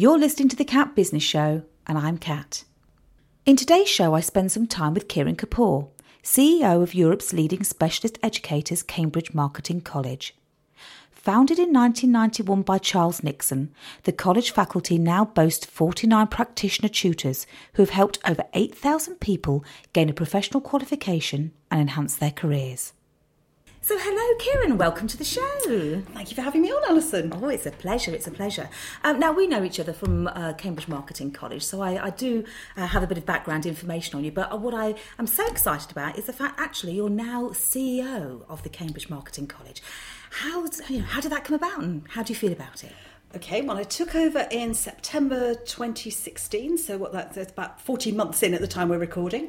You're listening to the Cat Business Show, and I'm Kat. In today's show, I spend some time with Kiran Kapoor, CEO of Europe's leading specialist educators, Cambridge Marketing College. Founded in 1991 by Charles Nixon, the college faculty now boasts 49 practitioner tutors who have helped over 8,000 people gain a professional qualification and enhance their careers. So hello, Kiran. Welcome to the show. Thank you for having me on, Alison. Oh, it's a pleasure. It's a pleasure. Now, we know each other from Cambridge Marketing College, so I do have a bit of background information on you. But what I am so excited about is the fact, actually, you're now CEO of the Cambridge Marketing College. How did that come about, and how do you feel about it? Okay, well, I took over in September 2016, so that's about 14 months in at the time we're recording.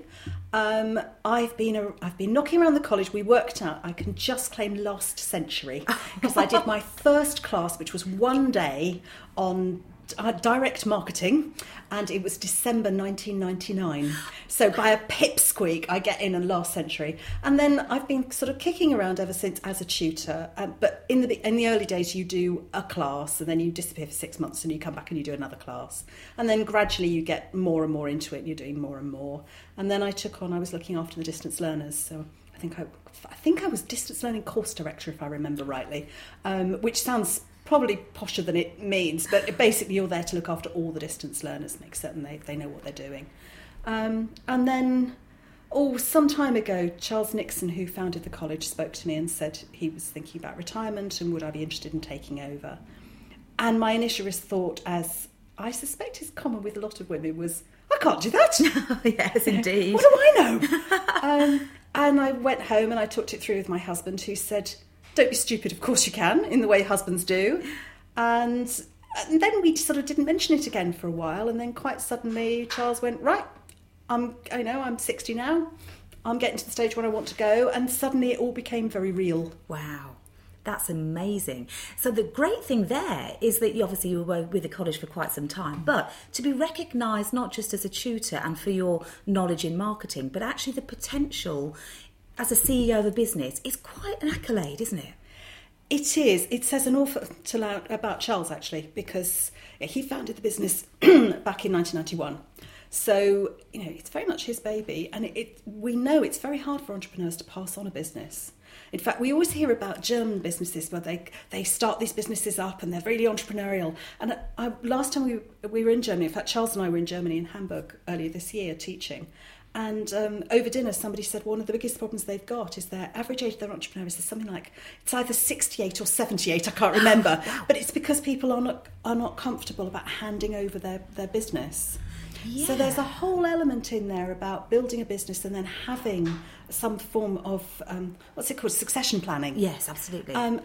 I've been knocking around the college. We worked out I can just claim last century because I did my first class, which was one day on direct marketing, and it was December 1999. So by a pipsqueak, I get in last century, and then I've been sort of kicking around ever since as a tutor. But in the early days, you do a class, and then you disappear for 6 months, and you come back and you do another class, and then gradually you get more and more into it, and you're doing more and more. And then I was looking after the distance learners, so I think I was distance learning course director, if I remember rightly, which sounds probably posher than it means, but basically you're there to look after all the distance learners, make certain they know what they're doing. And then, some time ago, Charles Nixon, who founded the college, spoke to me and said he was thinking about retirement and would I be interested in taking over. And my initial thought, as I suspect is common with a lot of women, was, I can't do that. Yes, indeed. What do I know? And I went home and I talked it through with my husband, who said, don't be stupid, of course you can, in the way husbands do. And then we sort of didn't mention it again for a while, and then quite suddenly Charles went, right, I'm 60 now, I'm getting to the stage where I want to go, and suddenly it all became very real. Wow. That's amazing. So the great thing there is that you were with the college for quite some time, but to be recognised not just as a tutor and for your knowledge in marketing, but actually the potential as a CEO of a business is quite an accolade, isn't it? It is. It says an awful lot about Charles, actually, because he founded the business back in 1991. So, it's very much his baby. And we know it's very hard for entrepreneurs to pass on a business. In fact, we always hear about German businesses where they start these businesses up and they're really entrepreneurial. And last time we were in Germany, in fact, Charles and I were in Germany, in Hamburg, earlier this year teaching. And over dinner, somebody said one of the biggest problems they've got is their average age of their entrepreneurs is something like, it's either 68 or 78, I can't remember. Wow. But it's because people are not comfortable about handing over their business. Yeah. So there's a whole element in there about building a business and then having some form of, what's it called, succession planning. Yes, absolutely. And,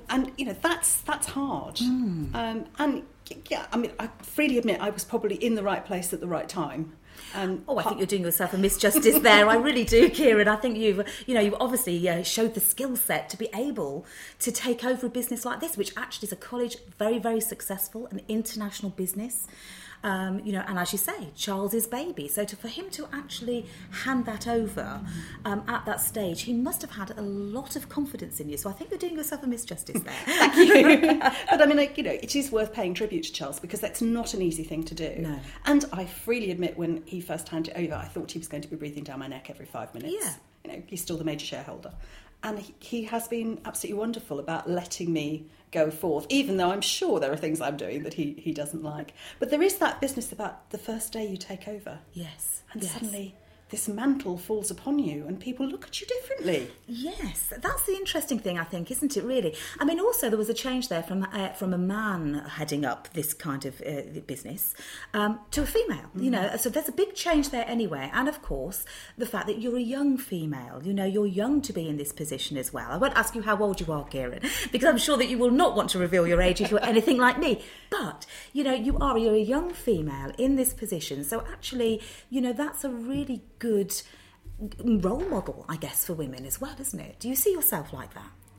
that's hard. And, yeah, I freely admit I was probably in the right place at the right time. I think you're doing yourself a misjustice there. I really do, Kiran. I think you've obviously showed the skill set to be able to take over a business like this, which actually is a college, very, very successful, an international business. And as you say, Charles's baby. So for him to actually hand that over at that stage, he must have had a lot of confidence in you. So I think you're doing yourself a misjustice there. Thank you. But it is worth paying tribute to Charles because that's not an easy thing to do. No. And I freely admit when he first handed it over, I thought he was going to be breathing down my neck every 5 minutes. Yeah. He's still the major shareholder. And he has been absolutely wonderful about letting me go forth, even though I'm sure there are things I'm doing that he doesn't like. But there is that business about the first day you take over. Yes. And suddenly this mantle falls upon you and people look at you differently. Yes, that's the interesting thing, I think, isn't it, really? I mean, also there was a change there from a man heading up this kind of business to a female, so there's a big change there anyway. And of course, the fact that you're a young female, you're young to be in this position as well. I won't ask you how old you are, Kiran, because I'm sure that you will not want to reveal your age if you're anything like me. But, you're a young female in this position. So actually, that's a really good role model, I guess, for women as well, isn't it? Do you see yourself like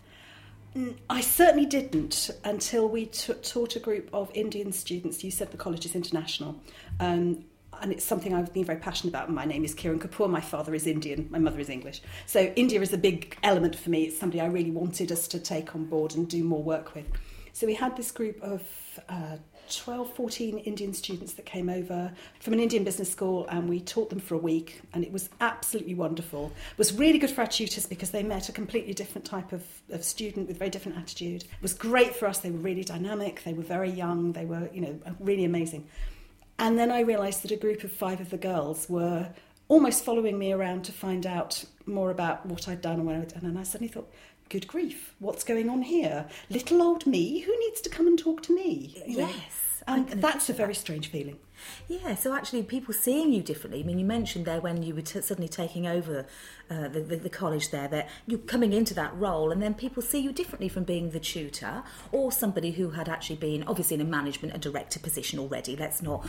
that? I certainly didn't until we taught a group of Indian students. You said the college is international, and it's something I've been very passionate about. My name is Kiran Kapoor. My father is Indian. My mother is English. So India is a big element for me. It's somebody I really wanted us to take on board and do more work with. So we had this group of 12, 14 Indian students that came over from an Indian business school, and we taught them for a week, and it was absolutely wonderful. It was really good for our tutors because they met a completely different type of student with very different attitude. It was great for us. They were really dynamic. They were very young. They were, really amazing. And then I realised that a group of 5 of the girls were almost following me around to find out more about what I'd done and what I'd done. And I suddenly thought, good grief, what's going on here? Little old me, who needs to come and talk to me? Yes. And that's a very strange feeling. Yeah, so actually people seeing you differently. I mean, you mentioned there when you were suddenly taking over the college there, that you're coming into that role, and then people see you differently from being the tutor or somebody who had actually been obviously in a management and director position already. Let's not,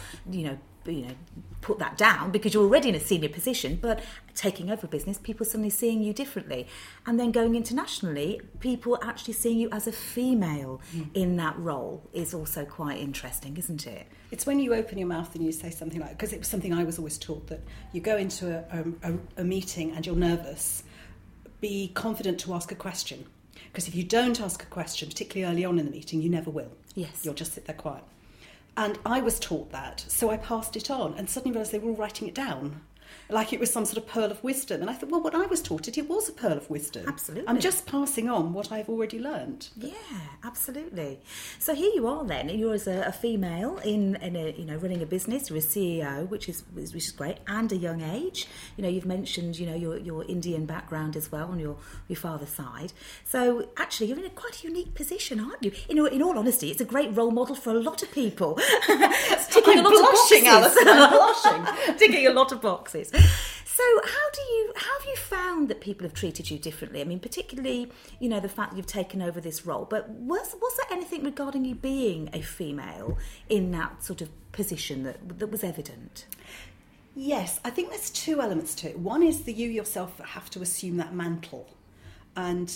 put that down, because you're already in a senior position, but taking over a business, people suddenly seeing you differently. And then going internationally, people actually seeing you as a female in that role is also quite interesting, isn't it? It's when you open your mouth and you say something like, because it was something I was always taught, that you go into a meeting and you're nervous, be confident to ask a question. Because if you don't ask a question, particularly early on in the meeting, you never will. Yes. You'll just sit there quiet. And I was taught that, so I passed it on and suddenly realised they were all writing it down, like it was some sort of pearl of wisdom. And I thought, well, when I was taught it, it was a pearl of wisdom. Absolutely. I'm just passing on what I've already learned. Yeah, absolutely. So here you are then, you're as a female in a, running a business, you're a CEO, which is great, and a young age. You've mentioned, your Indian background as well on your father's side. So actually you're in quite a unique position, aren't you? In all honesty, it's a great role model for a lot of people. Ticking a lot of boxes. Alison, I'm blushing. Ticking a lot of boxes. So how have you found that people have treated you differently? I mean, particularly, the fact that you've taken over this role, but was there anything regarding you being a female in that sort of position that was evident? Yes, I think there's 2 elements to it. One is that you yourself have to assume that mantle. And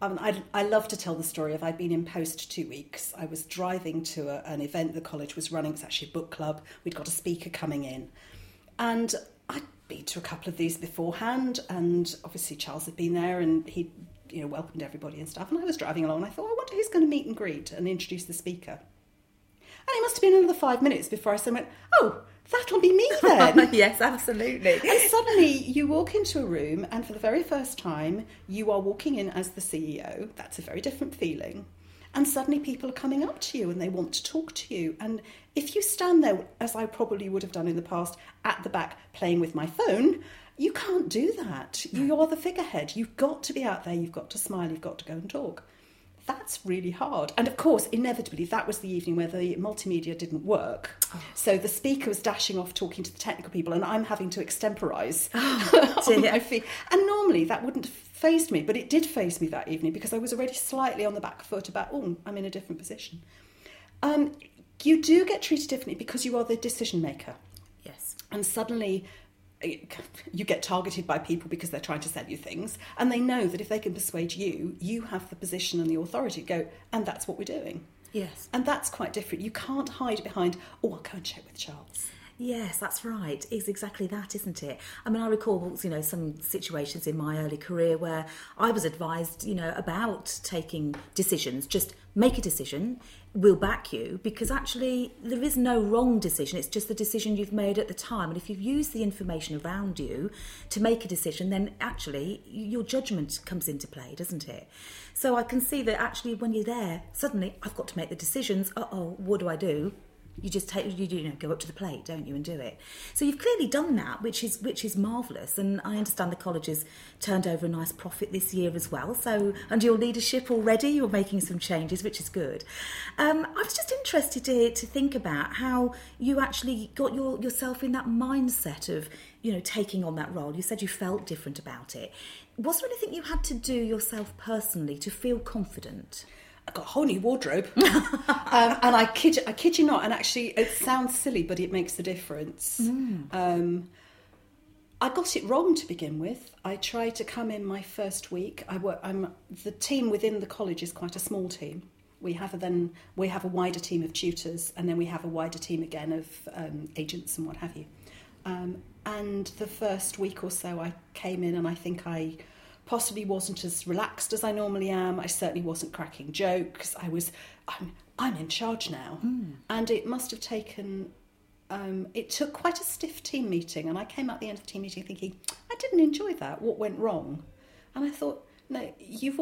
I love to tell the story of I'd been in post 2 weeks. I was driving to an event the college was running. It was actually a book club. We'd got a speaker coming in. And I'd been to a couple of these beforehand, and obviously Charles had been there and he'd welcomed everybody and stuff. And I was driving along and I thought, I wonder who's going to meet and greet and introduce the speaker. And it must have been another 5 minutes before I went, oh, that'll be me then. Yes, absolutely. And suddenly you walk into a room and for the very first time you are walking in as the CEO. That's a very different feeling. And suddenly people are coming up to you and they want to talk to you. And if you stand there, as I probably would have done in the past, at the back playing with my phone, you can't do that. You are the figurehead. You've got to be out there. You've got to smile. You've got to go and talk. That's really hard. And of course, inevitably, that was the evening where the multimedia didn't work. Oh. So the speaker was dashing off talking to the technical people and I'm having to extemporise on my feet. And normally that wouldn't have fazed me, but it did faze me that evening because I was already slightly on the back foot about, I'm in a different position. You do get treated differently because you are the decision maker. Yes. And suddenly you get targeted by people because they're trying to sell you things, and they know that if they can persuade you, you have the position and the authority to go, and that's what we're doing. Yes. And that's quite different. You can't hide behind, I'll go and check with Charles. Yes, that's right. It's exactly that, isn't it? I mean, I recall, some situations in my early career where I was advised, about taking decisions. Just make a decision, we'll back you, because actually there is no wrong decision. It's just the decision you've made at the time. And if you've used the information around you to make a decision, then actually your judgment comes into play, doesn't it? So I can see that actually when you're there, suddenly I've got to make the decisions. What do I do? You just go up to the plate, don't you, and do it. So you've clearly done that, which is marvellous. And I understand the college has turned over a nice profit this year as well. So under your leadership already, you're making some changes, which is good. I was just interested to think about how you actually got yourself in that mindset of, taking on that role. You said you felt different about it. Was there anything you had to do yourself personally to feel confident? I got a whole new wardrobe, and I kid you not, and actually it sounds silly, but it makes a difference. I got it wrong to begin with. I tried to come in my first week. The team within the college is quite a small team. We have a wider team of tutors, and then we have a wider team again of agents and what have you. And the first week or so I came in, and I think I possibly wasn't as relaxed as I normally am. I certainly wasn't cracking jokes. I'm in charge now. And it must have taken, it took quite a stiff team meeting, and I came out the end of the team meeting thinking, I didn't enjoy that. What went wrong? And I thought, no, you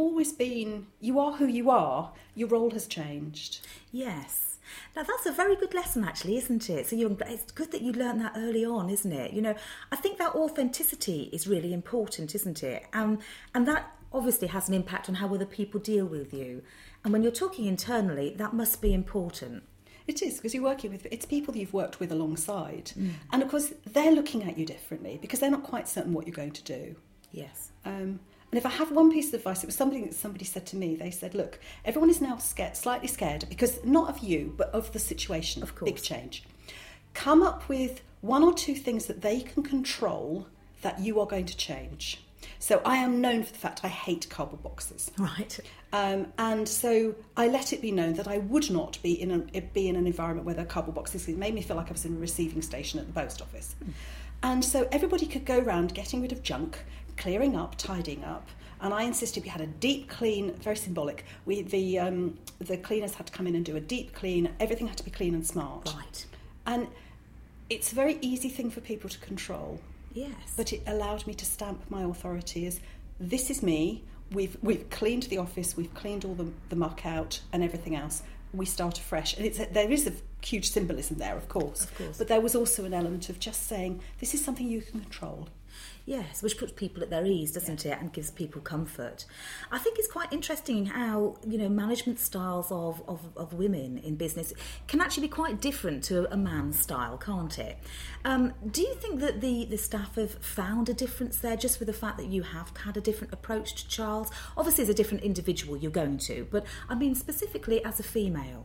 are who you are. Your role has changed. Yes. Now, that's a very good lesson, actually, isn't it? So it's good that you learned that early on, isn't it? You know, I think that authenticity is really important, isn't it? And that obviously has an impact on how other people deal with you. And when you're talking internally, that must be important. It is, because you're working with, it's people that you've worked with alongside. And of course, they're looking at you differently because they're not quite certain what you're going to do. Yes. And if I have one piece of advice, it was something that somebody said to me. They said, look, everyone is now slightly scared, because not of you, but of the situation. Of course. Big change. Come up with 1 or 2 things that they can control that you are going to change. So I am known for the fact I hate cardboard boxes. Right. And so I let it be known that I would not be in an environment where there are cardboard boxes. It made me feel like I was in a receiving station at the post office. And so everybody could go around getting rid of junk, clearing up, tidying up, and I insisted we had a deep clean, very symbolic. The cleaners had to come in and do a deep clean. Everything had to be clean and smart. Right. And it's a very easy thing for people to control. Yes. But it allowed me to stamp my authority as, this is me. We've cleaned the office. We've cleaned all the muck out and everything else. We start afresh. And there is a huge symbolism there, of course. Of course. But there was also an element of just saying, this is something you can control. Yes, which puts people at their ease, doesn't it, and gives people comfort. I think it's quite interesting how, you know, management styles of women in business can actually be quite different to a man's style, can't it? Do you think that the staff have found a difference there, just with the fact that you have had a different approach to Charles? Obviously, as a different individual you're going to, but I mean specifically as a female.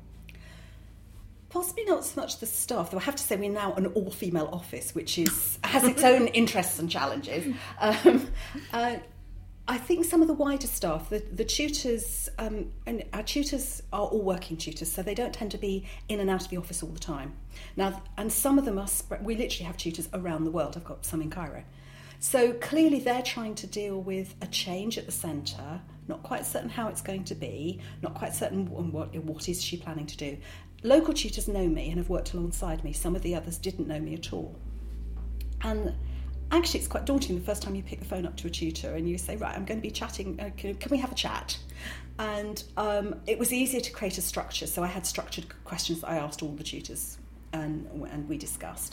Possibly not so much the staff, though I have to say we're now an all-female office, which has its own interests and challenges. I think some of the wider staff, the tutors, and our tutors are all working tutors, so they don't tend to be in and out of the office all the time. Now, and some of them are, we literally have tutors around the world. I've got some in Cairo. So clearly they're trying to deal with a change at the centre, not quite certain how it's going to be, not quite certain what is she planning to do. Local tutors know me and have worked alongside me. Some of the others didn't know me at all. And actually it's quite daunting the first time you pick the phone up to a tutor and you say, right, I'm going to be chatting, can we have a chat? And it was easier to create a structure. So I had structured questions that I asked all the tutors, and we discussed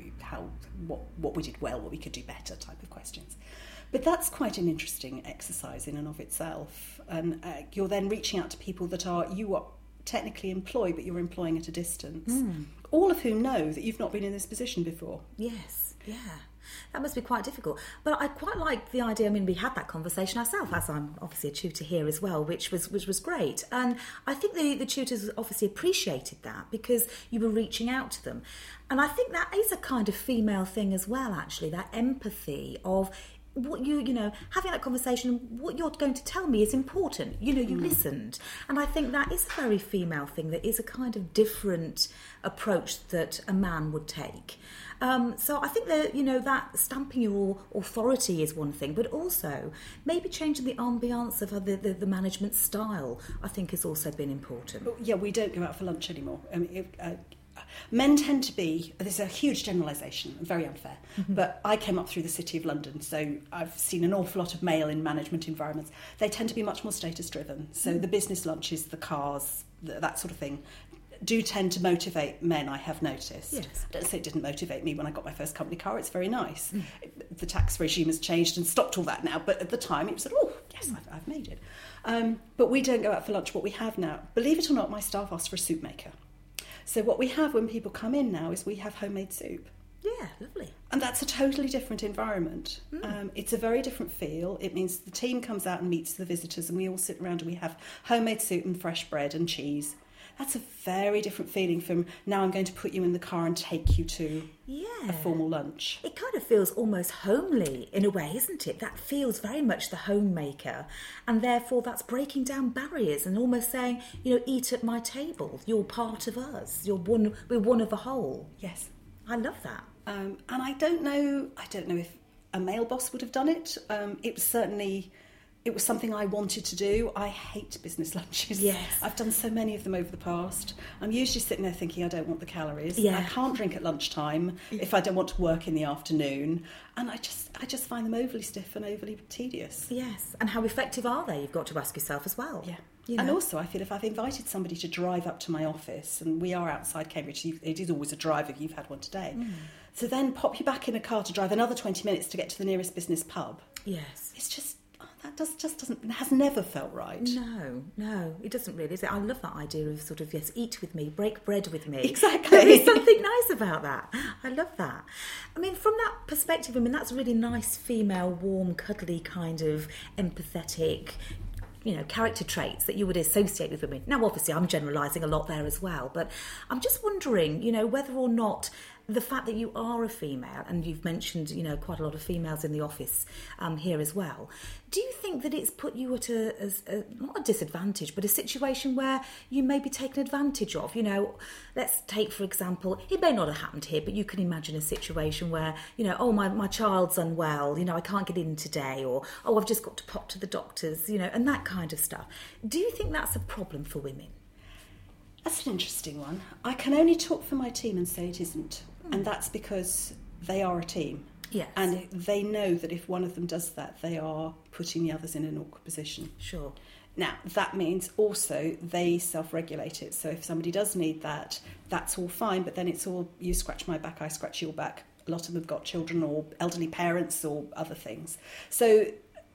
what we did well, what we could do better type of questions. But that's quite an interesting exercise in and of itself. And you're then reaching out to people that you are technically employed, but you're employing at a distance. All of whom know that you've not been in this position before. Yes, yeah. That must be quite difficult. But I quite like the idea. I mean, we had that conversation ourselves, as I'm obviously a tutor here as well, which was great. And I think the tutors obviously appreciated that because you were reaching out to them. And I think that is a kind of female thing as well, actually, that empathy of what you know, having that conversation, what you're going to tell me is important. You know, you listened. And I think that is a very female thing, that is a kind of different approach that a man would take. So I think that, you know, that stamping your authority is one thing, but also maybe changing the ambience of the management style, I think, has also been important. Yeah, we don't go out for lunch anymore. I mean, men tend to be, there's a huge generalisation, very unfair, but I came up through the City of London, so I've seen an awful lot of male in management environments. They tend to be much more status driven, so the business lunches, the cars, that sort of thing, do tend to motivate men, I have noticed. Yes. I don't say it didn't motivate me when I got my first company car, it's very nice. The tax regime has changed and stopped all that now, but at the time it was like, oh, yes, I've made it. But we don't go out for lunch. What we have now, believe it or not, my staff asked for a soup maker. So what we have when people come in now is we have homemade soup. Yeah, lovely. And that's a totally different environment. It's a very different feel. It means the team comes out and meets the visitors and we all sit around and we have homemade soup and fresh bread and cheese. That's a very different feeling from now I'm going to put you in the car and take you to a formal lunch. It kind of feels almost homely in a way, isn't it? That feels very much the homemaker, and therefore that's breaking down barriers and almost saying, you know, eat at my table. You're part of us. We're one of a whole. Yes, I love that. And I don't know if a male boss would have done it. It was certainly it was something I wanted to do. I hate business lunches. Yes. I've done so many of them over the past. I'm usually sitting there thinking I don't want the calories. Yeah. I can't drink at lunchtime if I don't want to work in the afternoon. And I just find them overly stiff and overly tedious. Yes. And how effective are they? You've got to ask yourself as well. Yeah. You know? And also, I feel if I've invited somebody to drive up to my office, and we are outside Cambridge, it is always a drive if you've had one today. So then pop you back in a car to drive another 20 minutes to get to the nearest business pub. Yes. It's just, has never felt right. No, it doesn't really. Is it? I love that idea of sort of, yes, eat with me, break bread with me. Exactly. There is something nice about that. I love that. I mean, from that perspective, I mean, that's a really nice female, warm, cuddly kind of empathetic, you know, character traits that you would associate with women. Now, obviously, I'm generalising a lot there as well, but I'm just wondering, you know, whether or not the fact that you are a female, and you've mentioned, you know, quite a lot of females in the office here as well, do you think that it's put you at not a disadvantage, but a situation where you may be taken advantage of? You know, let's take, for example, it may not have happened here, but you can imagine a situation where, you know, oh, my child's unwell, you know, I can't get in today, or, oh, I've just got to pop to the doctors, you know, and that kind of stuff. Do you think that's a problem for women? That's an interesting one. I can only talk for my team and say it isn't. And that's because they are a team. Yes. And they know that if one of them does that, they are putting the others in an awkward position. Sure. Now, that means also they self-regulate it. So if somebody does need that, that's all fine. But then it's all, you scratch my back, I scratch your back. A lot of them have got children or elderly parents or other things. So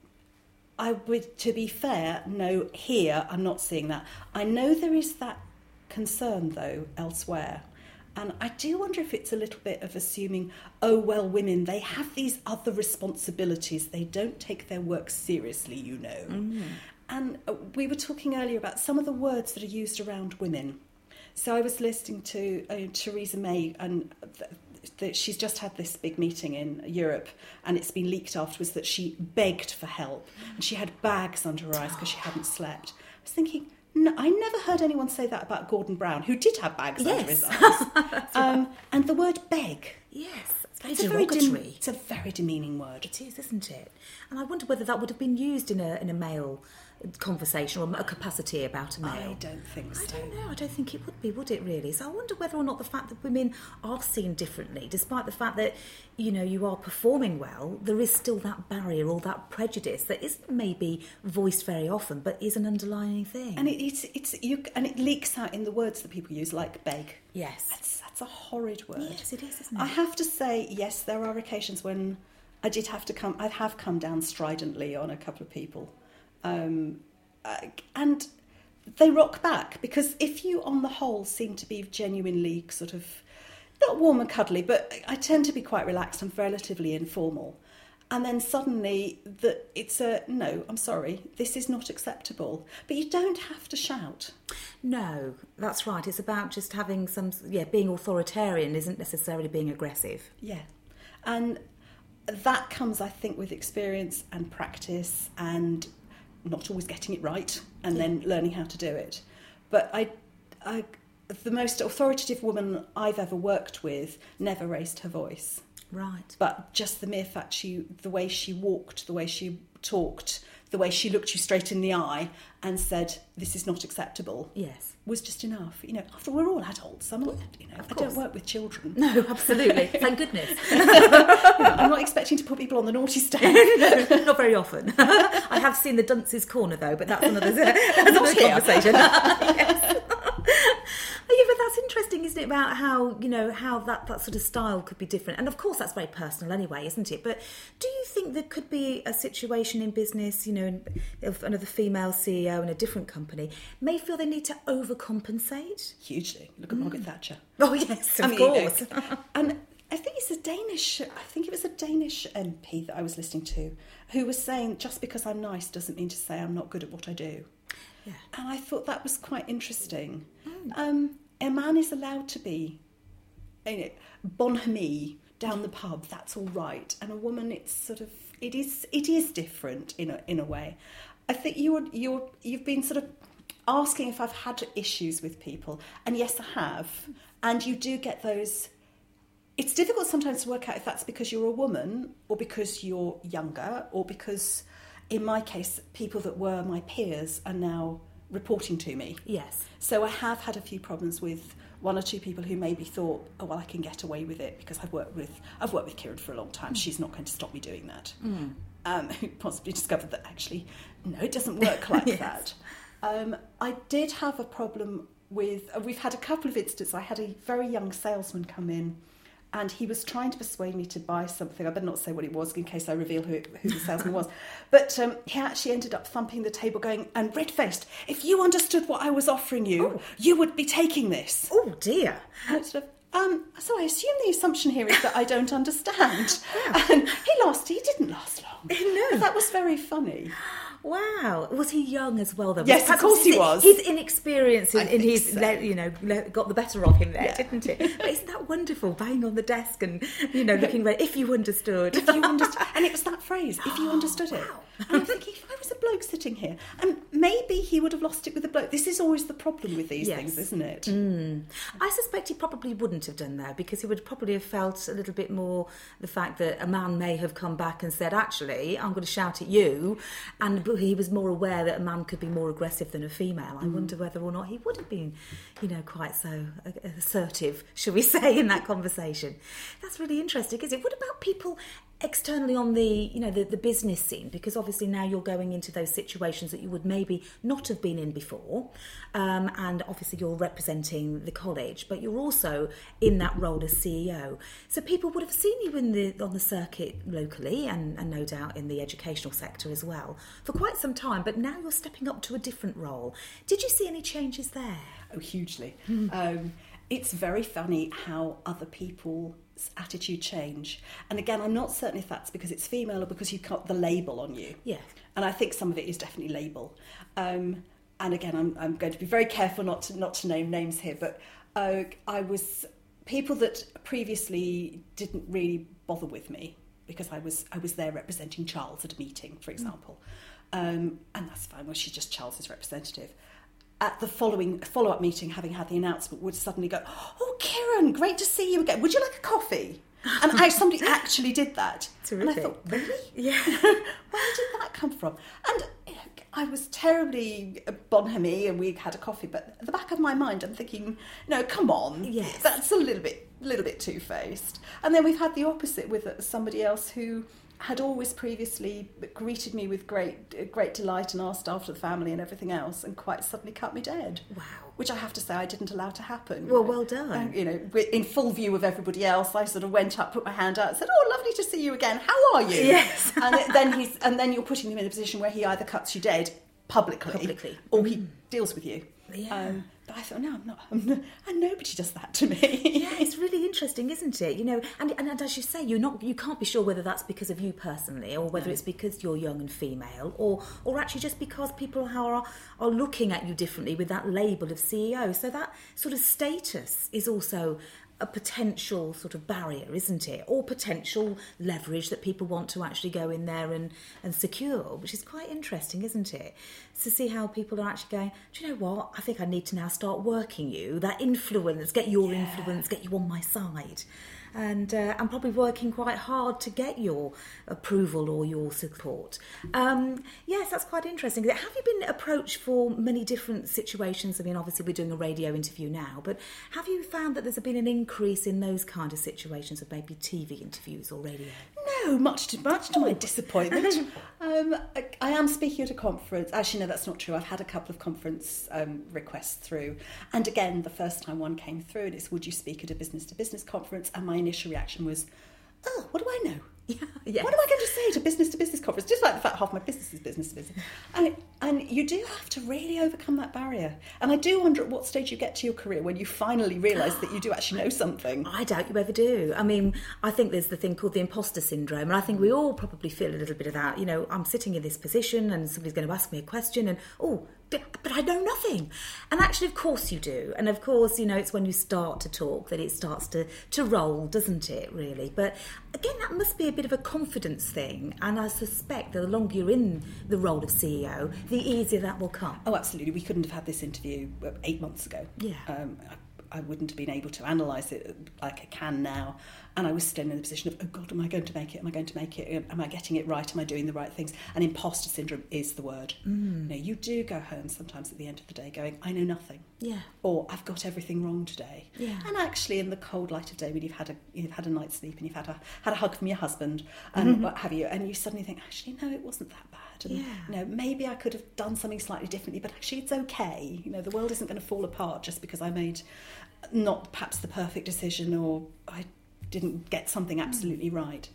I would, to be fair, no, here I'm not seeing that. I know there is that concern, though, elsewhere. And I do wonder if it's a little bit of assuming, oh, well, women, they have these other responsibilities. They don't take their work seriously, you know. Mm. And we were talking earlier about some of the words that are used around women. So I was listening to Theresa May, and she's just had this big meeting in Europe, and it's been leaked afterwards that she begged for help. And she had bags under her eyes because she hadn't slept. I was thinking, no, I never heard anyone say that about Gordon Brown, who did have bags under his eyes. And the word beg. Yes, it's very derogatory. It's a very demeaning word. It is, isn't it? And I wonder whether that would have been used in a male conversation or a capacity about a male. I don't think so. I don't know. I don't think it would it really? So I wonder whether or not the fact that women are seen differently, despite the fact that, you know, you are performing well, there is still that barrier or that prejudice that isn't maybe voiced very often, but is an underlying thing. And it leaks out in the words that people use, like beg. Yes. That's a horrid word. Yes, it is, isn't it? I have to say, yes, there are occasions when I have come down stridently on a couple of people. And they rock back, because if you on the whole seem to be genuinely sort of not warm and cuddly, but I tend to be quite relaxed and relatively informal, and then suddenly it's a no, I'm sorry, this is not acceptable, but you don't have to shout. No, that's right. It's about just having being authoritarian isn't necessarily being aggressive. Yeah. And that comes, I think, with experience and practice and not always getting it right, and then learning how to do it. But the most authoritative woman I've ever worked with never raised her voice. Right. But just the mere fact the way she walked, the way she talked, the way she looked you straight in the eye and said, "This is not acceptable." Yes. Was just enough. You know, after we're all adults, I don't work with children. No, absolutely. Thank goodness. I'm not expecting to put people on the naughty step. No, not very often. I have seen the Dunce's Corner though, but that's another conversation. Yes. Yeah, but that's interesting, isn't it, about how, you know, how that sort of style could be different. And of course that's very personal anyway, isn't it? But do you think there could be a situation in business, you know, if another female CEO in a different company may feel they need to overcompensate? Hugely. Look at Margaret Thatcher. Oh yes, of course. And I think it was a Danish MP that I was listening to who was saying, just because I'm nice doesn't mean to say I'm not good at what I do. Yeah. And I thought that was quite interesting. A man is allowed to be bonhomie down the pub, that's all right. And a woman, it's sort of, it is different in a way. I think you've been sort of asking if I've had issues with people, and yes, I have. And you do get those. It's difficult sometimes to work out if that's because you're a woman or because you're younger or because in my case, people that were my peers are now reporting to me. Yes. So I have had a few problems with one or two people who maybe thought, oh, well, I can get away with it because I've worked with Kieran for a long time. She's not going to stop me doing that. Who possibly discovered that actually, no, it doesn't work like Yes. that. I did have a problem with, we've had a couple of instances. I had a very young salesman come in and he was trying to persuade me to buy something. I better not say what it was in case I reveal who the salesman was. But he actually ended up thumping the table going, and red-faced, if you understood what I was offering you, you would be taking this. Oh, dear. And it's sort of, so I assume the assumption here is that I don't understand. And he didn't last long. No. But that was very funny. Wow. Was he young as well, though? Yes, Perhaps of course he was. His inexperience I in think his, so. got the better of him there, Yeah. didn't it? But isn't that wonderful? Banging on the desk and, looking ready. If you understood. If you understood. And it was that phrase, if you understood it. Wow. And I'm thinking, if I was a bloke sitting here, and maybe he would have lost it with a bloke. This is always the problem with these Yes. things, isn't it? I suspect he probably wouldn't have done that because he would probably have felt a little bit more the fact that a man may have come back and said, actually, I'm going to shout at you. And he was more aware that a man could be more aggressive than a female. I wonder whether or not he would have been, quite so assertive, shall we say, in that conversation. That's really interesting, isn't it? What about people externally on the the business scene, because obviously now you're going into those situations that you would maybe not have been in before, and obviously you're representing the college, but you're also in that role as CEO. So people would have seen you on the circuit locally and no doubt in the educational sector as well for quite some time, but now you're stepping up to a different role. Did you see any changes there? Oh, hugely. It's very funny how other people's attitude change. And again, I'm not certain if that's because it's female or because you've got the label on you. Yeah. And I think some of it is definitely label. And again, I'm going to be very careful not to name names here, but I was people that previously didn't really bother with me because I was there representing Charles at a meeting, for example. And that's fine. Well, she's just Charles's representative. At the following follow-up meeting, having had the announcement, would suddenly go, "Oh, Kieran, great to see you again. Would you like a coffee?" And somebody actually did that. Terrific. And I thought, really? Yeah. Where did that come from? And I was terribly bonhomie and we had a coffee, but at the back of my mind, I'm thinking, no, come on. Yes. That's a little bit two-faced. And then we've had the opposite with somebody else who had always previously greeted me with great delight and asked after the family and everything else, and quite suddenly cut me dead. Wow. Which I have to say I didn't allow to happen. Well done. In full view of everybody else, I sort of went up, put my hand out, and said, "Oh, lovely to see you again. How are you?" Yes. and then you're putting him in a position where he either cuts you dead publicly. Or he deals with you. Yeah. But I thought, no, I'm not. And nobody does that to me. Yeah, it's really interesting, isn't it? And as you say, you can't be sure whether that's because of you personally, or whether it's because you're young and female, or actually just because people are looking at you differently with that label of CEO. So that sort of status is also a potential sort of barrier, isn't it? Or potential leverage that people want to actually go in there and secure, which is quite interesting, isn't it? To see how people are actually going, do you know what? I think I need to now start working you, that influence, get your influence, get you on my side. And I'm probably working quite hard to get your approval or your support. Yes, that's quite interesting. Have you been approached for many different situations? I mean, obviously we're doing a radio interview now, but have you found that there's been an increase in those kind of situations of maybe TV interviews or radio? No, much to my disappointment. I am speaking at a conference. Actually, no, that's not true. I've had a couple of conference requests through. And again, the first time one came through, and it's, would you speak at a business-to-business conference? And my initial reaction was, oh, what do I know? Yeah, yes. What am I going to say at a business-to-business conference? Just like the fact half my business is business-to-business. And you do have to really overcome that barrier. And I do wonder at what stage you get to your career when you finally realise that you do actually know something. I doubt you ever do. I mean, I think there's the thing called the imposter syndrome, and I think we all probably feel a little bit of that. I'm sitting in this position and somebody's going to ask me a question and, but I know nothing. And actually, of course you do. And of course, it's when you start to talk that it starts to roll, doesn't it, really? But again, that must be a bit of a confidence thing. And I suspect that the longer you're in the role of CEO, the easier that will come. Oh, absolutely. We couldn't have had this interview 8 months ago. Yeah. I wouldn't have been able to analyse it like I can now. And I was still in the position of, oh God, am I going to make it? Am I going to make it? Am I getting it right? Am I doing the right things? And imposter syndrome is the word. You do go home sometimes at the end of the day going, I know nothing. Yeah. Or I've got everything wrong today. Yeah. And actually, in the cold light of day, when you've had a night's sleep and you've had a hug from your husband and what have you, and you suddenly think, actually, no, it wasn't that bad. And maybe I could have done something slightly differently, but actually, it's okay. The world isn't going to fall apart just because I made not perhaps the perfect decision, or I didn't get something absolutely right.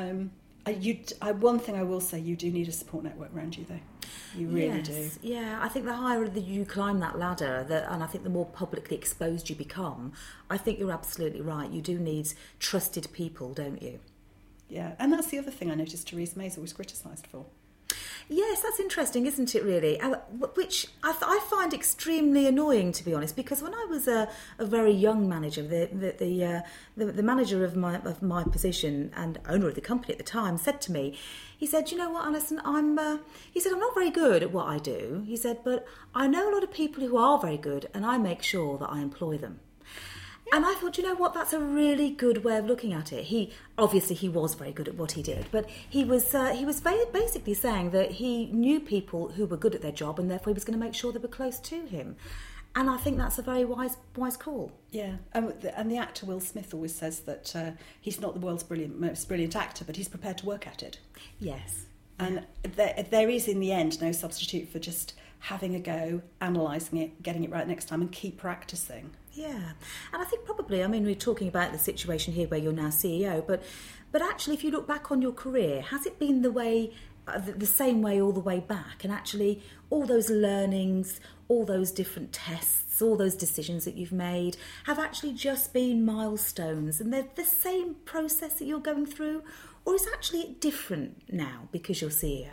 One thing I will say, you do need a support network around you, though. You really do. Yeah, I think the higher that you climb that ladder, and I think the more publicly exposed you become, I think you're absolutely right. You do need trusted people, don't you? Yeah, and that's the other thing I noticed Theresa May's always criticised for. Yes, that's interesting, isn't it, really? Which I find extremely annoying, to be honest, because when I was a very young manager, the manager of my position and owner of the company at the time said to me, he said, you know what, Alison, I'm not very good at what I do. He said, but I know a lot of people who are very good, and I make sure that I employ them. And I thought, you know what, that's a really good way of looking at it. He was very good at what he did, but he was very basically saying that he knew people who were good at their job, and therefore he was going to make sure they were close to him. And I think that's a very wise call. Yeah, and the actor Will Smith always says that he's not the world's most brilliant actor, but he's prepared to work at it. Yes. And there is, in the end, no substitute for just having a go, analysing it, getting it right next time, and keep practising. Yeah, and I think probably, we're talking about the situation here where you're now CEO, but actually, if you look back on your career, has it been the same way all the way back? And actually, all those learnings, all those different tests, all those decisions that you've made have actually just been milestones, and they're the same process that you're going through, or is actually different now because you're CEO?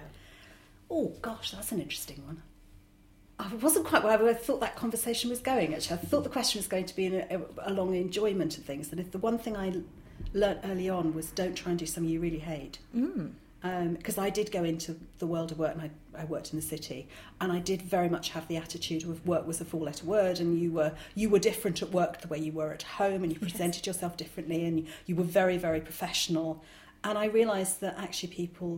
Oh gosh, that's an interesting one. I wasn't quite where I thought that conversation was going, actually. I thought the question was going to be along enjoyment of things. And if the one thing I learnt early on was don't try and do something you really hate. Because I did go into the world of work, and I worked in the city, and I did very much have the attitude of work was a four-letter word, and you were different at work the way you were at home, and you presented yourself differently, and you were very, very professional. And I realised that actually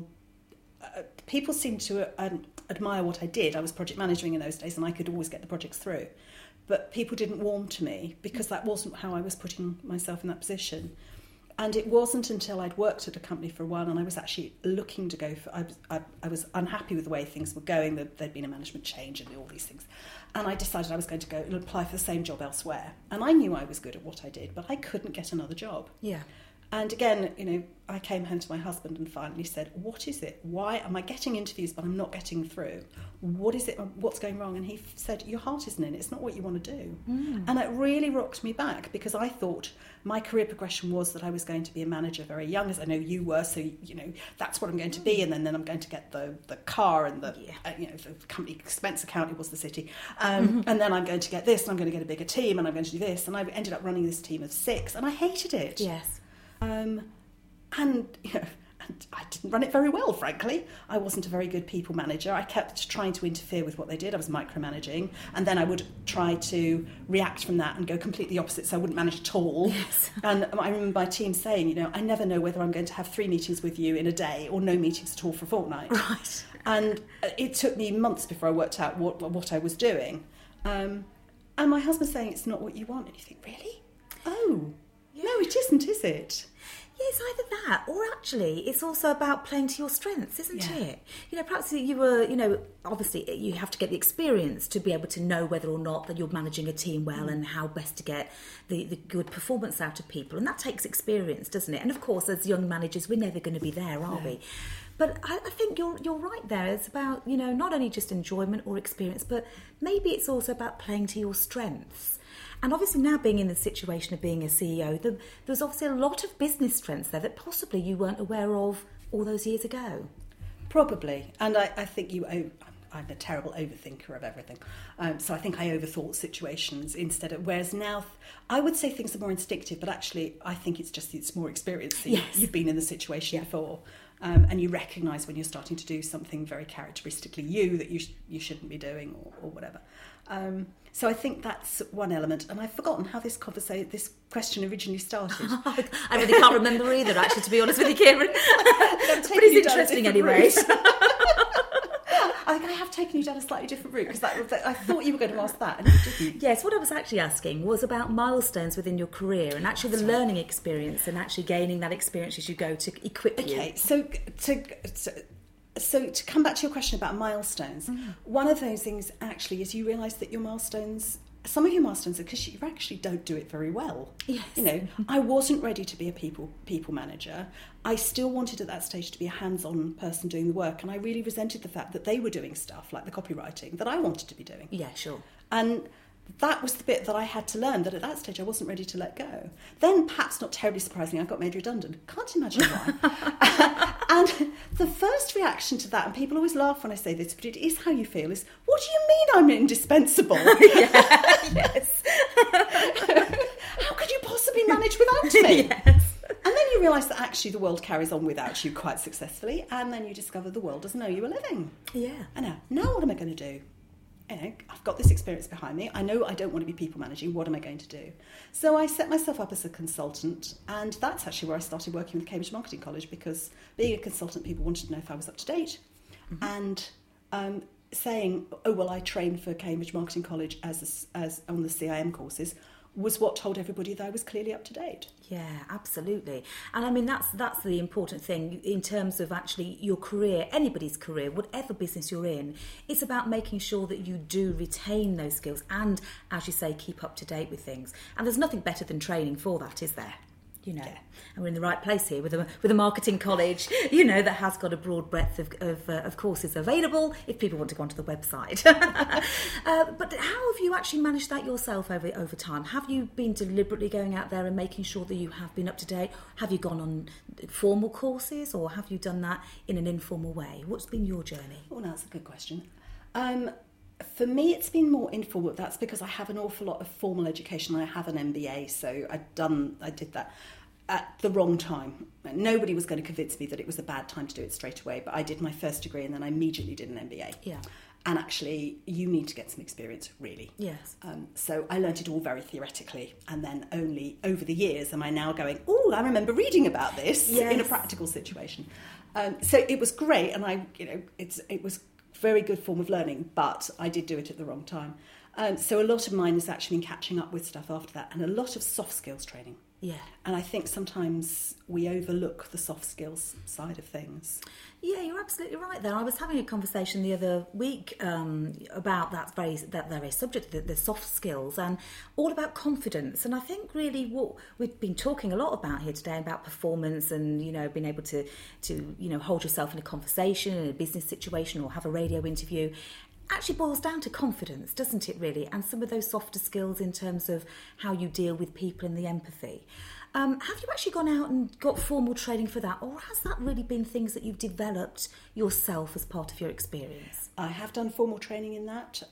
people seemed to admire what I did. I was project managing in those days, and I could always get the projects through. But people didn't warm to me because that wasn't how I was putting myself in that position. And it wasn't until I'd worked at a company for a while, and I was actually looking to go for... I was unhappy with the way things were going. There'd been a management change and all these things. And I decided I was going to go and apply for the same job elsewhere. And I knew I was good at what I did, but I couldn't get another job. Yeah. And again, I came home to my husband and finally said, what is it? Why am I getting interviews but I'm not getting through? What is it? What's going wrong? And he said, your heart isn't in it. It's not what you want to do. And it really rocked me back, because I thought my career progression was that I was going to be a manager very young, as I know you were. So, that's what I'm going to be. And then I'm going to get the car and the company expense account. It was the city. And then I'm going to get this, and I'm going to get a bigger team, and I'm going to do this. And I ended up running this team of 6, and I hated it. Yes. And I didn't run it very well, frankly. I wasn't a very good people manager. I kept trying to interfere with what they did. I was micromanaging, and then I would try to react from that and go completely opposite, so I wouldn't manage at all. Yes. And I remember my team saying, I never know whether I'm going to have 3 meetings with you in a day or no meetings at all for a fortnight. Right. And it took me months before I worked out what I was doing. And my husband saying, it's not what you want. And you think, really? Oh, yeah. No, it isn't, is it? Yes, either that, or actually it's also about playing to your strengths, isn't it? Perhaps you were, obviously you have to get the experience to be able to know whether or not that you're managing a team well and how best to get the good performance out of people. And that takes experience, doesn't it? And of course, as young managers, we're never going to be there, are we? But I think you're right there. It's about, not only just enjoyment or experience, but maybe it's also about playing to your strengths. And obviously now being in the situation of being a CEO, there's obviously a lot of business strengths there that possibly you weren't aware of all those years ago. Probably. And I think I'm a terrible overthinker of everything. So I think I overthought situations instead of, whereas now I would say things are more instinctive, but actually I think it's more experience. You've been in the situation before. And you recognise when you're starting to do something very characteristically you that you shouldn't be doing or whatever. So I think that's one element. And I've forgotten how this question originally started. I really can't remember either, actually, to be honest with you, Kieran. But it's interesting anyway. I think I have taken you down a slightly different route because I thought you were going to ask that and you didn't. Yes, what I was actually asking was about milestones within your career and actually the learning experience and actually gaining that experience as you go to equip you. Okay, so to come back to your question about milestones, one of those things actually is you realise that your milestones, some of your milestones are because you actually don't do it very well. Yes. You know, I wasn't ready to be a people manager. I still wanted at that stage to be a hands-on person doing the work, and I really resented the fact that they were doing stuff like the copywriting that I wanted to be doing. Yeah, sure. And that was the bit that I had to learn, that at that stage I wasn't ready to let go. Then, perhaps not terribly surprisingly, I got made redundant. Can't imagine why. And the first reaction to that, and people always laugh when I say this, but it is how you feel, is, what do you mean I'm indispensable? Yes. How could you possibly manage without me? Yes. And then you realise that actually the world carries on without you quite successfully, and then you discover the world doesn't know you are living. Yeah. And now what am I going to do? You know, I've got this experience behind me. I know I don't want to be people managing. What am I going to do? So I set myself up as a consultant, and that's actually where I started working with Cambridge Marketing College, because being a consultant, people wanted to know if I was up to date. And saying, oh, well, I trained for Cambridge Marketing College as on the CIM courses, was what told everybody that I was clearly up to date. Yeah, absolutely. And I mean, that's the important thing in terms of actually your career, anybody's career, whatever business you're in. It's about making sure that you do retain those skills and, as you say, keep up to date with things. And there's nothing better than training for that, is there? You know, and we're in the right place here with a marketing college, you know, that has got a broad breadth of courses available if people want to go onto the website. But how have you actually managed that yourself over time? Have you been deliberately going out there and making sure that you have been up to date? Have you gone on formal courses, or have you done that in an informal way? What's been your journey? Oh, that's a good question. For me, it's been more informal. That's because I have an awful lot of formal education. I have an MBA, so I did that at the wrong time. Nobody was going to convince me that it was a bad time to do it straight away, but I did my first degree and then I immediately did an MBA. Yeah. And actually, you need to get some experience, really. Yes. So I learnt it all very theoretically, and then only over the years am I now going, oh, I remember reading about this in a practical situation. So it was great, and it was very good form of learning, but I did do it at the wrong time. So a lot of mine has actually been catching up with stuff after that, and a lot of soft skills training. Yeah. And I think sometimes we overlook the soft skills side of things. Yeah, you're absolutely right there. I was having a conversation the other week about that very subject, the soft skills, and all about confidence. And I think really what we've been talking a lot about here today about performance and, you know, being able to hold yourself in a conversation, in a business situation, or have a radio interview, actually boils down to confidence, doesn't it, really? And some of those softer skills in terms of how you deal with people and the empathy. Have you actually gone out and got formal training for that, or has that really been things that you've developed yourself as part of your experience? I have done formal training in that.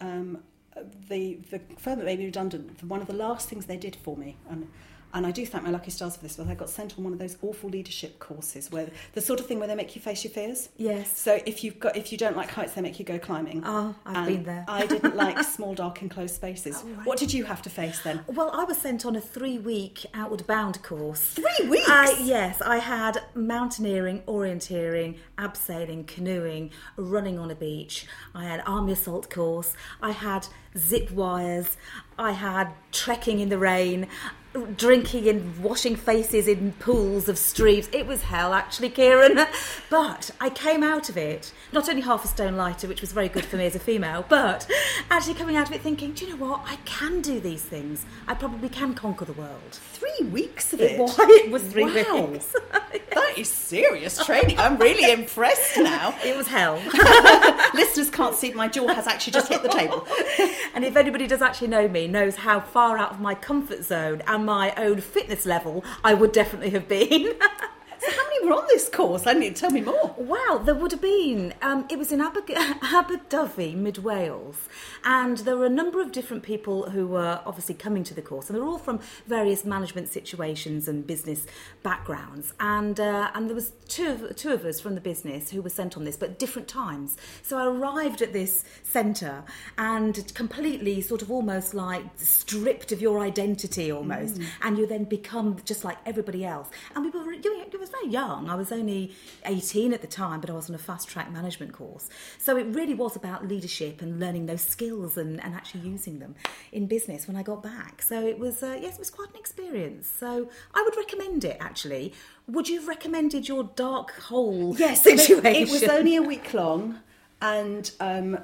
The firm that made me redundant, one of the last things they did for me, and I do thank my lucky stars for this, but I got sent on one of those awful leadership courses where the sort of thing where they make you face your fears. Yes. So if you don't like heights, they make you go climbing. Oh, I've been there. I didn't like small, dark, enclosed spaces. Oh, right. What did you have to face then? Well, I was sent on a 3-week outward bound course. 3 weeks? Yes, I had mountaineering, orienteering, abseiling, canoeing, running on a beach. I had army assault course. I had zip wires. I had trekking in the rain, drinking and washing faces in pools of streams. It was hell, actually, Kieran. But I came out of it, not only half a stone lighter, which was very good for me as a female, but actually coming out of it thinking, do you know what? I can do these things. I probably can conquer the world. 3 weeks of it? It was 3 weeks. That is serious training. I'm really impressed now. It was hell. Listeners can't see, my jaw has actually just hit the table. And if anybody does actually know me, knows how far out of my comfort zone and my own fitness level I would definitely have been. So how many you were on this course? I need to tell me more. Well, there would have been. It was in Aberdyfi, mid Wales, and there were a number of different people who were obviously coming to the course, and they're all from various management situations and business backgrounds. And there was two of us from the business who were sent on this, but at different times. So I arrived at this centre and completely sort of almost like stripped of your identity almost, and you then become just like everybody else. And we were, it was very young. I was only 18 at the time, but I was on a fast track management course. So it really was about leadership and learning those skills and actually using them in business when I got back. So it was, yes, it was quite an experience. So I would recommend it, actually. Would you have recommended your dark hole situation? It was only a week long, and the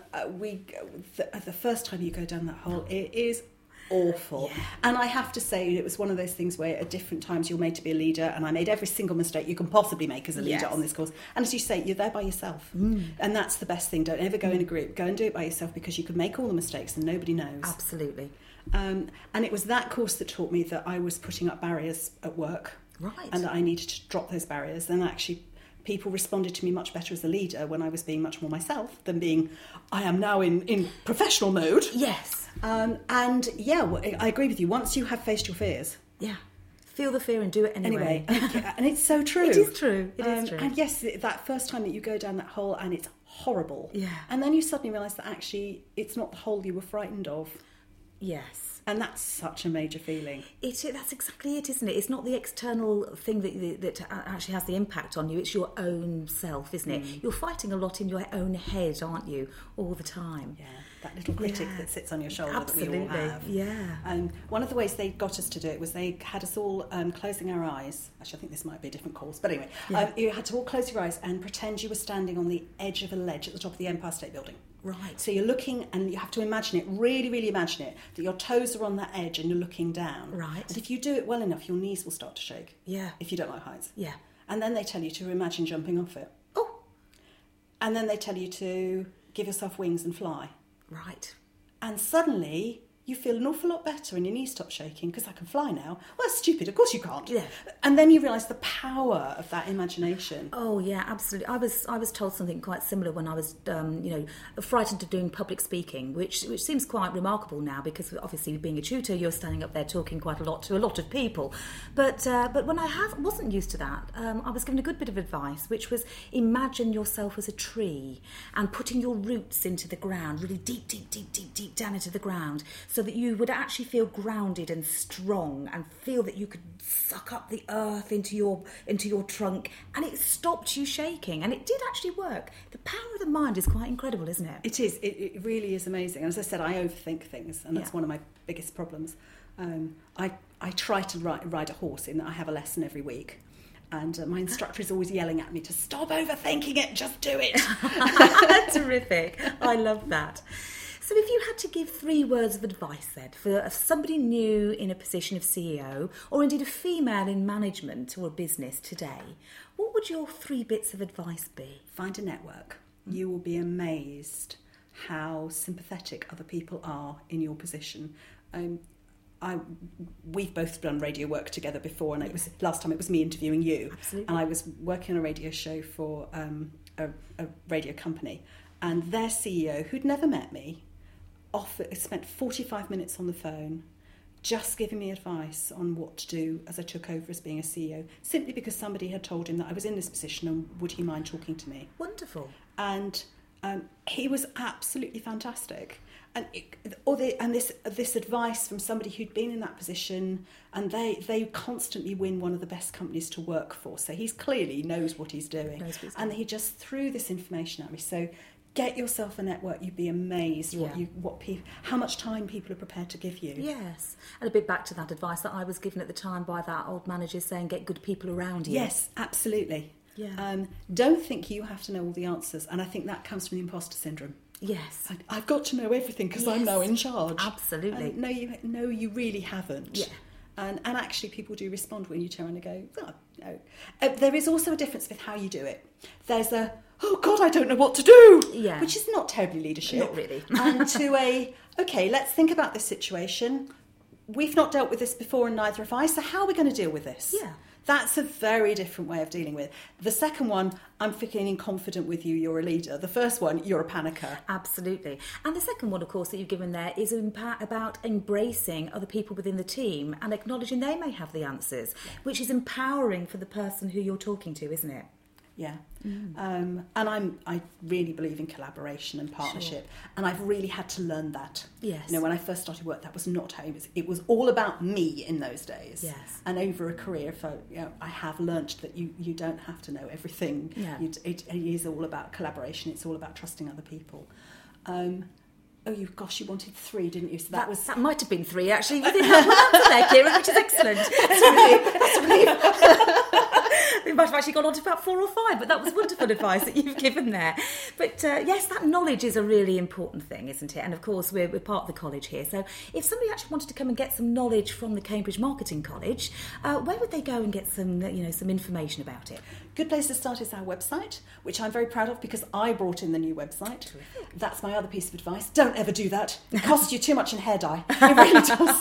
first time you go down that hole, it is awful. Yeah. And I have to say, it was one of those things where at different times you're made to be a leader, and I made every single mistake you can possibly make as a leader on this course. And as you say, you're there by yourself, and that's the best thing. Don't ever go in a group. Go and do it by yourself, because you can make all the mistakes and nobody knows. Absolutely. And it was that course that taught me that I was putting up barriers at work, right, and that I needed to drop those barriers. And actually, people responded to me much better as a leader when I was being much more myself than being, I am now in professional mode. Yes. And yeah, I agree with you. Once you have faced your fears. Yeah. Feel the fear and do it anyway. And it's so true. It is true. It is true. And yes, that first time that you go down that hole and it's horrible. Yeah. And then you suddenly realise that actually it's not the hole you were frightened of. Yes. And that's such a major feeling. That's exactly it, isn't it? It's not the external thing that actually has the impact on you. It's your own self, isn't it? You're fighting a lot in your own head, aren't you, all the time? Yeah, that little critic that sits on your shoulder. Absolutely. That we all have. Yeah. One of the ways they got us to do it was they had us all closing our eyes. Actually, I think this might be a different course, but anyway, you had to all close your eyes and pretend you were standing on the edge of a ledge at the top of the Empire State Building. Right. So you're looking, and you have to imagine it, really, really imagine it, that your toes are on that edge and you're looking down. Right. And if you do it well enough, your knees will start to shake. Yeah. If you don't like heights. Yeah. And then they tell you to imagine jumping off it. Oh. And then they tell you to give yourself wings and fly. Right. And suddenly you feel an awful lot better and your knees stop shaking because I can fly now. Well, that's stupid. Of course you can't. Yeah. And then you realise the power of that imagination. Oh yeah, absolutely. I was told something quite similar when I was, frightened of doing public speaking, which seems quite remarkable now because obviously being a tutor, you're standing up there talking quite a lot to a lot of people. But when I wasn't used to that, I was given a good bit of advice, which was imagine yourself as a tree and putting your roots into the ground, really deep, deep, deep, deep, deep down into the ground, so that you would actually feel grounded and strong and feel that you could suck up the earth into your trunk, and it stopped you shaking, and it did actually work. The power of the mind is quite incredible, isn't it? It is. It really is amazing. And as I said, I overthink things, and that's one of my biggest problems. I try to ride a horse in that I have a lesson every week. And my instructor is always yelling at me to stop overthinking it, just do it. Terrific. I love that. So if you had to give 3 words of advice then for somebody new in a position of CEO, or indeed a female in management or a business today, what would your 3 bits of advice be? Find a network. You will be amazed how sympathetic other people are in your position. We've both done radio work together before, and last time it was me interviewing you. Absolutely. And I was working on a radio show for a radio company, and their CEO, who'd never met me, spent 45 minutes on the phone just giving me advice on what to do as I took over as being a CEO, simply because somebody had told him that I was in this position and would he mind talking to me. Wonderful. And he was absolutely fantastic. And this advice from somebody who'd been in that position, and they constantly win one of the best companies to work for. So he's clearly knows what he's doing. And he just threw this information at me. So get yourself a network. You'd be amazed how much time people are prepared to give you. Yes. And a bit back to that advice that I was given at the time by that old manager saying get good people around you. Yes, absolutely. Yeah. Don't think you have to know all the answers. And I think that comes from the imposter syndrome. Yes. I've got to know everything because I'm now in charge. Absolutely. And no, you really haven't. Yeah. And actually people do respond when you turn around and go, oh, no. There is also a difference with how you do it. There's oh God, I don't know what to do. Yeah. Which is not terribly leadership. Not really. And to okay, let's think about this situation. We've not dealt with this before and neither have I, so how are we going to deal with this? Yeah. That's a very different way of dealing with. The second one, I'm feeling confident with you, you're a leader. The first one, you're a panicker. Absolutely. And the second one, of course, that you've given there is about embracing other people within the team and acknowledging they may have the answers, which is empowering for the person who you're talking to, isn't it? Yeah. And I really believe in collaboration and partnership. Sure. And I've really had to learn that. Yes. When I first started work, that was not how it was all about me in those days. Yes. And over a career, I have learnt that you don't have to know everything. Yeah. It is all about collaboration. It's all about trusting other people. You wanted 3, didn't you? So that might have been 3, actually. You didn't have one answer there, Kieran, which is excellent. That's a relief. We might have actually gone on to about 4 or 5, but that was wonderful advice that you've given there. But yes, that knowledge is a really important thing, isn't it? And of course, we're part of the college here. So if somebody actually wanted to come and get some knowledge from the Cambridge Marketing College, where would they go and get some information about it? Good place to start is our website, which I'm very proud of because I brought in the new website. Terrific. That's my other piece of advice. Don't ever do that. It costs you too much in hair dye. It really does.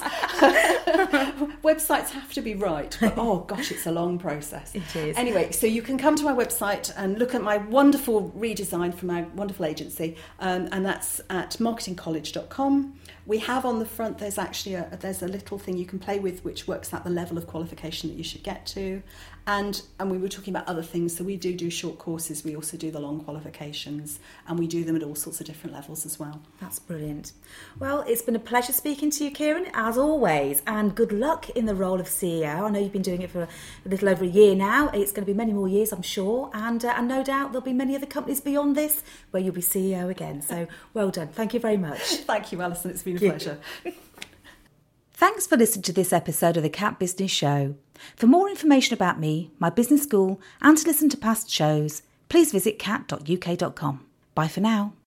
Websites have to be right, but oh gosh, it's a long process. It is. Anyway, so you can come to my website and look at my wonderful redesign from my wonderful agency, and that's at marketingcollege.com. We have on the front, there's actually there's a little thing you can play with which works out the level of qualification that you should get to. And we were talking about other things, so we do short courses, we also do the long qualifications, and we do them at all sorts of different levels as well. That's brilliant. Well, it's been a pleasure speaking to you, Kieran, as always, and good luck in the role of CEO. I know you've been doing it for a little over a year now. It's going to be many more years, I'm sure, and no doubt there'll be many other companies beyond this where you'll be CEO again. So well done. Thank you very much. Thank you, Alison. It's been a pleasure. Thanks for listening to this episode of the Cat Business Show. For more information about me, my business school, and to listen to past shows, please visit cat.uk.com. Bye for now.